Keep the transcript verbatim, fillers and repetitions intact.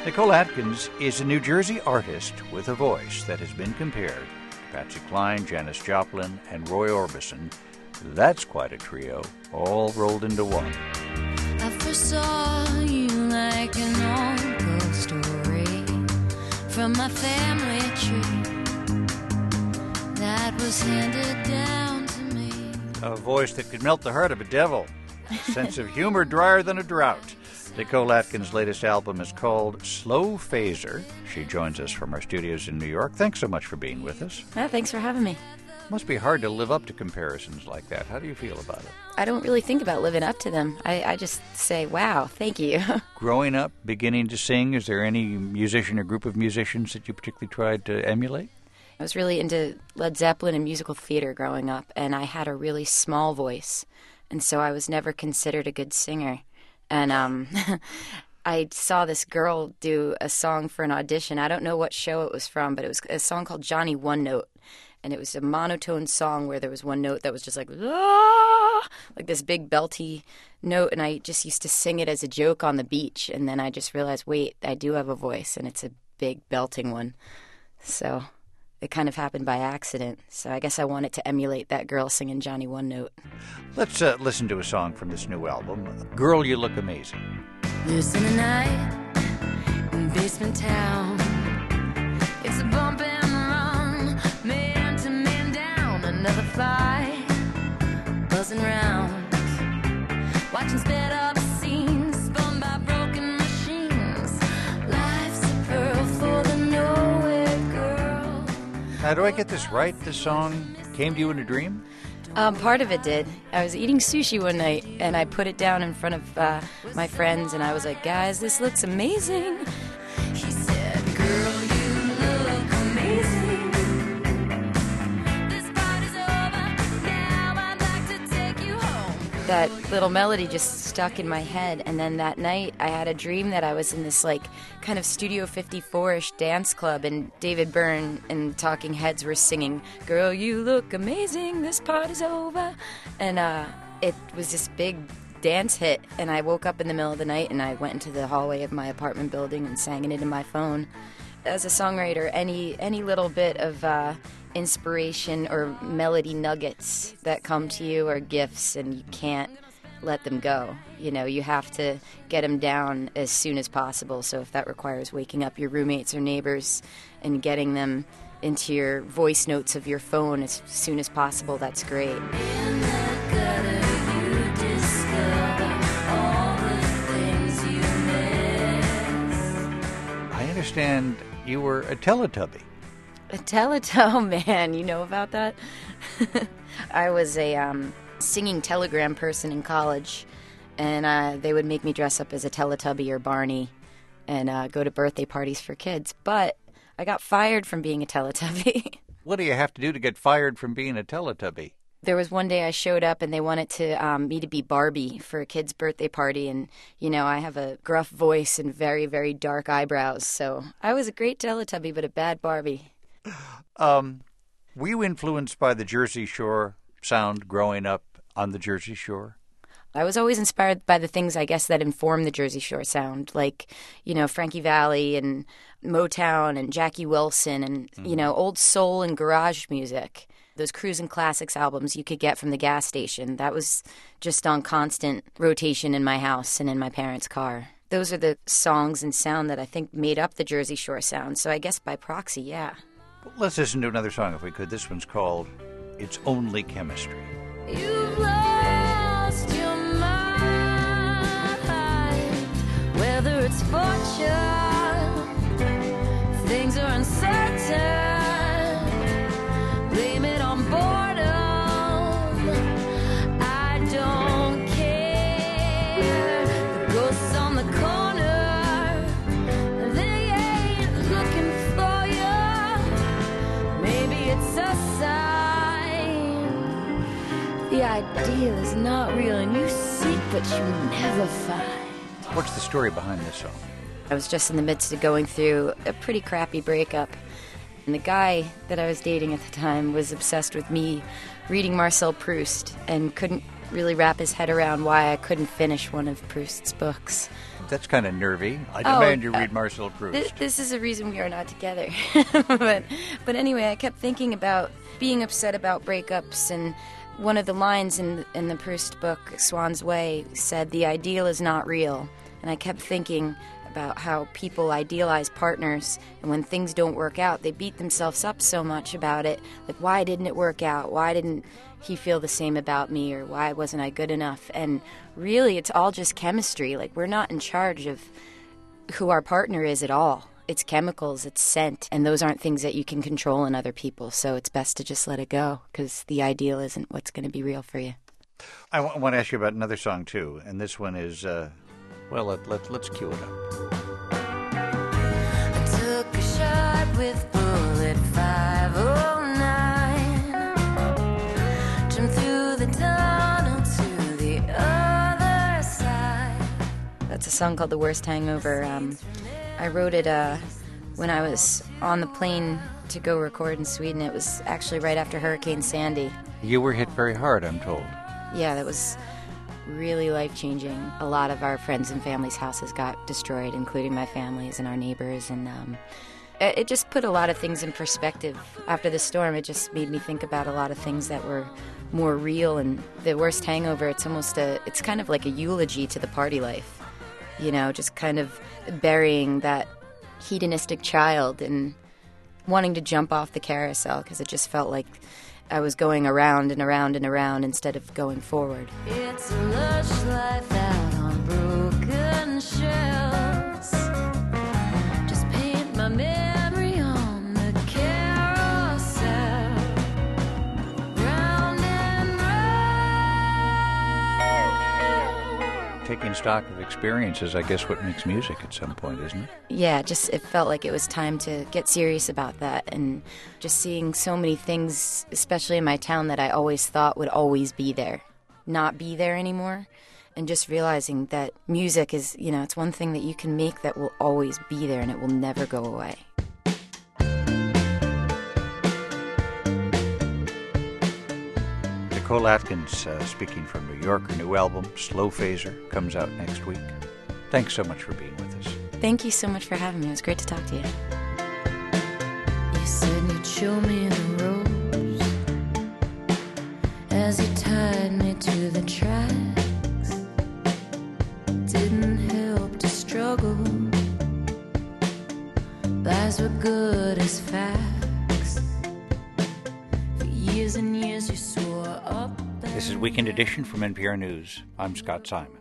Nicole Atkins is a New Jersey artist with a voice that has been compared to Patsy Cline, Janis Joplin, and Roy Orbison. That's quite a trio, all rolled into one. I first saw you like an old ghost story from my family tree that was handed down to me. A voice that could melt the heart of a devil. A sense of humor drier than a drought. Nicole Atkins' latest album is called Slow Phaser. She joins us from our studios in New York. Thanks so much for being with us. Yeah, thanks for having me. Must be hard to live up to comparisons like that. How do you feel about it? I don't really think about living up to them. I, I just say, wow, thank you. Growing up, beginning to sing, is there any musician or group of musicians that you particularly tried to emulate? I was really into Led Zeppelin and musical theater growing up, and I had a really small voice, and so I was never considered a good singer. And um, I saw this girl do a song for an audition. I don't know what show it was from, but it was a song called Johnny One Note. And it was a monotone song where there was one note that was just like, ah! Like this big belty note. And I just used to sing it as a joke on the beach. And then I just realized, wait, I do have a voice, and it's a big belting one. So it kind of happened by accident. So I guess I wanted to emulate that girl singing Johnny One Note. Let's uh, listen to a song from this new album, Girl, You Look Amazing. Listen tonight in basement town. It's a bump and run, man to man down. Another fight, buzzing round. Watching sped up scenes, spun by broken machines. Life's a pearl for the nowhere girl. Now, do I get this right? This song came to you in a dream? Um, part of it did. I was eating sushi one night, and I put it down in front of uh, my friends, and I was like, guys, this looks amazing. He said, girl, you look amazing. This party's over, now I'd like to take you home. That little melody just stuck in my head, and then that night I had a dream that I was in this like kind of Studio fifty-four-ish dance club, and David Byrne and Talking Heads were singing, girl, you look amazing, this party's over. And uh, it was this big dance hit, and I woke up in the middle of the night and I went into the hallway of my apartment building and sang it into my phone. As a songwriter, any any little bit of uh, inspiration or melody nuggets that come to you are gifts, and you can't let them go. You know, you have to get them down as soon as possible. So if that requires waking up your roommates or neighbors and getting them into your voice notes of your phone as soon as possible, that's great. In the gutter you discover all the things you miss. I understand you were a Teletubby. A Teletubby, oh man, you know about that? I was a um, singing telegram person in college, and uh, they would make me dress up as a Teletubby or Barney and uh, go to birthday parties for kids. But I got fired from being a Teletubby. What do you have to do to get fired from being a Teletubby? There was one day I showed up and they wanted to um, me to be Barbie for a kid's birthday party, and you know I have a gruff voice and very very dark eyebrows, so I was a great Teletubby but a bad Barbie. Um, were you influenced by the Jersey Shore sound growing up on the Jersey Shore? I was always inspired by the things, I guess, that inform the Jersey Shore sound, like, you know, Frankie Valli and Motown and Jackie Wilson and, mm. you know, old soul and garage music. Those Cruisin' Classics albums you could get from the gas station. That was just on constant rotation in my house and in my parents' car. Those are the songs and sound that I think made up the Jersey Shore sound. So I guess by proxy, yeah. Let's listen to another song if we could. This one's called It's Only Chemistry. You've lost your mind, whether it's fortune, things are uncertain, blame it on boredom, I don't care, the ghosts on the corner, they ain't looking for you, maybe it's a sign. The ideal is not real, and you seek, but you never find. What's the story behind this song? I was just in the midst of going through a pretty crappy breakup, and the guy that I was dating at the time was obsessed with me reading Marcel Proust and couldn't really wrap his head around why I couldn't finish one of Proust's books. That's kind of nervy. I Oh, demand you uh, read Marcel Proust. This, this is a reason we are not together. but, but anyway, I kept thinking about being upset about breakups, and one of the lines in, in the Proust book, Swan's Way, said, "The ideal is not real." And I kept thinking about how people idealize partners, and when things don't work out, they beat themselves up so much about it. Like, why didn't it work out? Why didn't he feel the same about me? Or why wasn't I good enough? And really, it's all just chemistry. Like, we're not in charge of who our partner is at all. It's chemicals, it's scent, and those aren't things that you can control in other people. So it's best to just let it go, because the ideal isn't what's going to be real for you. I w- want to ask you about another song, too. And this one is, uh, well, let, let, let's cue it up. I took a shot with bullet five oh nine. Jumped through the tunnel to the other side. That's a song called The Worst Hangover. Um, I wrote it uh, when I was on the plane to go record in Sweden. It was actually right after Hurricane Sandy. You were hit very hard, I'm told. Yeah, that was really life-changing. A lot of our friends and family's houses got destroyed, including my family's and our neighbors, and um, it, it just put a lot of things in perspective. After the storm, it just made me think about a lot of things that were more real. And The Worst Hangover, it's almost a, it's kind of like a eulogy to the party life. You know, just kind of burying that hedonistic child and wanting to jump off the carousel, because it just felt like I was going around and around and around instead of going forward. It's a lush life out on broken shelves. Just paint my memory on the carousel. Round and round. Taking stock of experiences, I guess, what makes music at some point, isn't it? Yeah, just it felt like it was time to get serious about that, and just seeing so many things, especially in my town, that I always thought would always be there, not be there anymore, and just realizing that music is, you know, it's one thing that you can make that will always be there and it will never go away. Nicole Atkins, uh, speaking from New York. Her new album, Slow Phaser, comes out next week. Thanks so much for being with us. Thank you so much for having me. It was great to talk to you. You said you'd show me the ropes as you tied me to the tracks. Didn't help to struggle. Lies were good as facts. For years and years you swore up. This is Weekend Edition from N P R News. I'm Scott Simon.